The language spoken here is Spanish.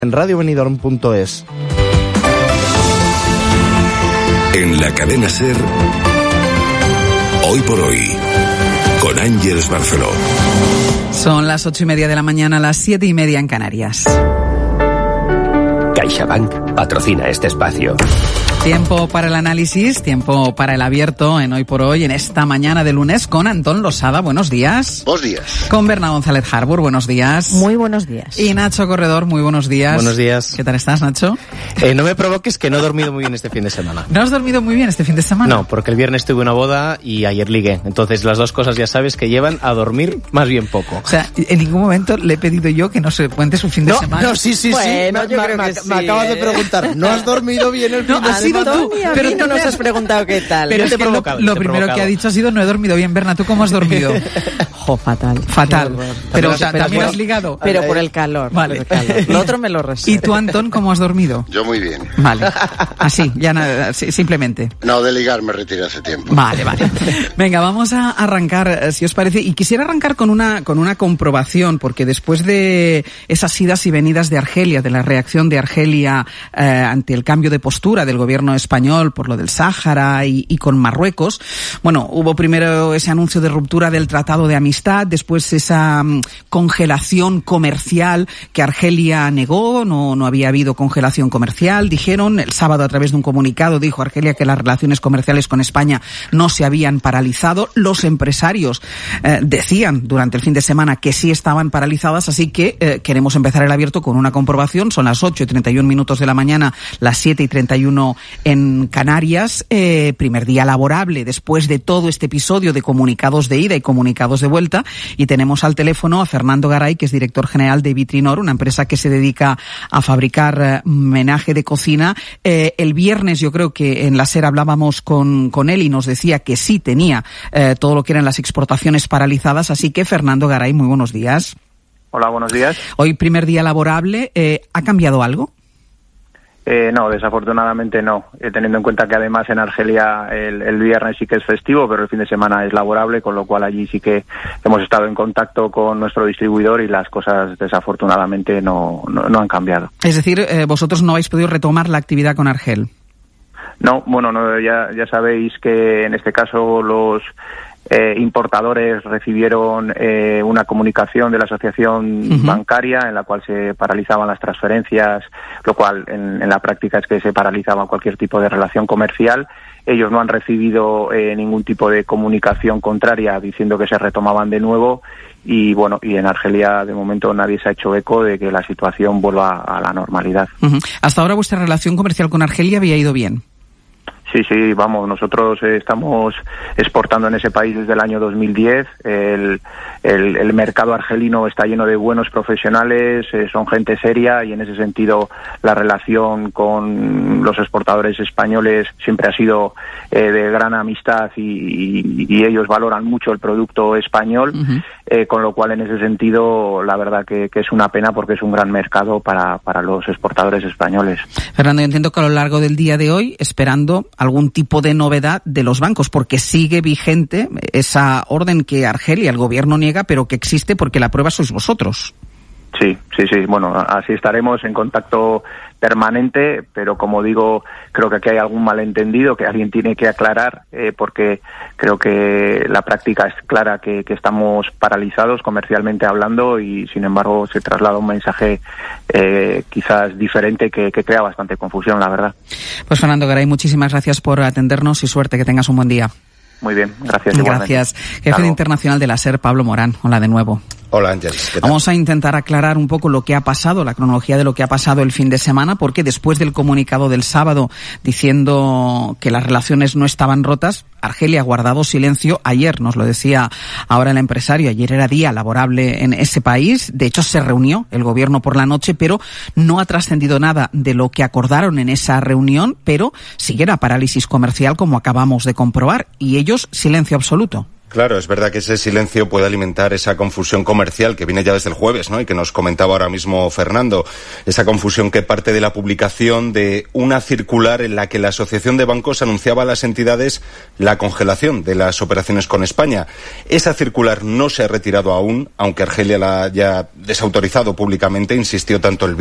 en radiobenidorm.es. En la cadena SER, Hoy por Hoy, con Ángeles Barceló. Son las 8:30 de la mañana, las 7:30 en Canarias. CaixaBank patrocina este espacio. Tiempo para el análisis, tiempo para el abierto en Hoy por Hoy, en esta mañana de lunes, con Antón Losada. Buenos días. Buenos días. Con Berna González Harbour. Buenos días. Muy buenos días. Y Nacho Corredor. Muy buenos días. Buenos días. ¿Qué tal estás, Nacho? No me provoques, que no he dormido muy bien este fin de semana. ¿No has dormido muy bien este fin de semana? No, porque el viernes tuve una boda y ayer ligué. Entonces las dos cosas ya sabes que llevan a dormir más bien poco. O sea, en ningún momento le he pedido yo que no se cuente su fin de semana. No, sí. Bueno, yo creo que sí, me acabas de preguntar. ¿No has dormido bien el fin de has sido semana? tú. Pero no nos has preguntado qué tal. Pero Yo te he es que provocado, lo te he primero provocado. que ha dicho ha sido no he dormido bien. Berna, ¿tú cómo has dormido? Jo, fatal. Fatal. Pero también por- has ligado. Pero por el calor. Vale. Por el calor. Lo otro me lo reservo. ¿Y tú, Antón, cómo has dormido? Yo muy bien. Vale. Así, ya nada, simplemente. No, de ligar me retiré hace tiempo. Vale. Venga, vamos a arrancar, si os parece. Y quisiera arrancar con una comprobación, porque después de esas idas y venidas de Argelia, de la reacción de Argelia ante el cambio de postura del gobierno español por lo del Sáhara y con Marruecos, bueno, hubo primero ese anuncio de ruptura del Tratado de Amistad, después esa congelación comercial que Argelia negó, no había habido congelación comercial, dijeron. El sábado, a través de un comunicado, dijo Argelia que las relaciones comerciales con España no se habían paralizado. Los empresarios decían durante el fin de semana que sí estaban paralizadas, así que queremos empezar el abierto con una comprobación. Son las 8:31 de la mañana, las 7:31 en Canarias. Primer día laborable después de todo este episodio de comunicados de ida y comunicados de vuelta, y tenemos al teléfono a Fernando Garay, que es director general de Vitrinor, una empresa que se dedica a fabricar menaje de cocina. El viernes yo creo que en la SER hablábamos con él y nos decía que sí tenía todo lo que eran las exportaciones paralizadas, así que Fernando Garay, muy buenos días. Hola, buenos días. Hoy primer día laborable, ¿ha cambiado algo? No, desafortunadamente no, teniendo en cuenta que además en Argelia el viernes sí que es festivo, pero el fin de semana es laborable, con lo cual allí sí que hemos estado en contacto con nuestro distribuidor y las cosas desafortunadamente no han cambiado. Es decir, vosotros no habéis podido retomar la actividad con Argel. No, ya sabéis que en este caso los importadores recibieron una comunicación de la asociación bancaria en la cual se paralizaban las transferencias, lo cual en la práctica es que se paralizaba cualquier tipo de relación comercial. Ellos no han recibido ningún tipo de comunicación contraria diciendo que se retomaban de nuevo, y bueno, y en Argelia de momento nadie se ha hecho eco de que la situación vuelva a la normalidad. Hasta ahora vuestra relación comercial con Argelia había ido bien. Sí, vamos, nosotros estamos exportando en ese país desde el año 2010. El mercado argelino está lleno de buenos profesionales, son gente seria, y en ese sentido la relación con los exportadores españoles siempre ha sido de gran amistad, y ellos valoran mucho el producto español, con lo cual en ese sentido la verdad que es una pena, porque es un gran mercado para los exportadores españoles. Fernando, yo entiendo que a lo largo del día de hoy, esperando algún tipo de novedad de los bancos, porque sigue vigente esa orden que Argelia, el gobierno, niega, pero que existe porque la prueba sois vosotros. Sí. Bueno, así estaremos en contacto permanente, pero como digo, creo que aquí hay algún malentendido que alguien tiene que aclarar, porque creo que la práctica es clara que estamos paralizados comercialmente hablando, y sin embargo se traslada un mensaje quizás diferente que crea bastante confusión, la verdad. Pues Fernando Garay, muchísimas gracias por atendernos y suerte, que tengas un buen día. Muy bien, gracias. Igualmente. Gracias. Jefe de Internacional de la SER, Pablo Morán. Hola de nuevo. Hola, Ángeles. ¿Qué tal? Vamos a intentar aclarar un poco lo que ha pasado, la cronología de lo que ha pasado el fin de semana, porque después del comunicado del sábado diciendo que las relaciones no estaban rotas, Argelia ha guardado silencio. Ayer, nos lo decía ahora el empresario, ayer era día laborable en ese país. De hecho, se reunió el gobierno por la noche, pero no ha trascendido nada de lo que acordaron en esa reunión, pero sigue la parálisis comercial, como acabamos de comprobar, y ellos silencio absoluto. Claro, es verdad que ese silencio puede alimentar esa confusión comercial que viene ya desde el jueves, ¿no? Y que nos comentaba ahora mismo Fernando. Esa confusión que parte de la publicación de una circular en la que la Asociación de Bancos anunciaba a las entidades la congelación de las operaciones con España. Esa circular no se ha retirado aún, aunque Argelia la haya desautorizado públicamente, insistió tanto el